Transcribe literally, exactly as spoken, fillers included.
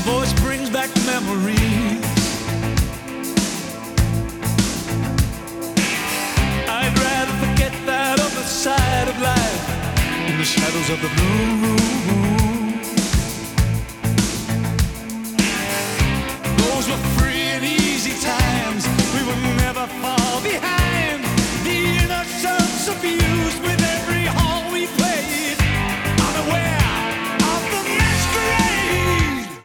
voice brings back memories. I'd rather forget that other side of life in the shadows of the blue room.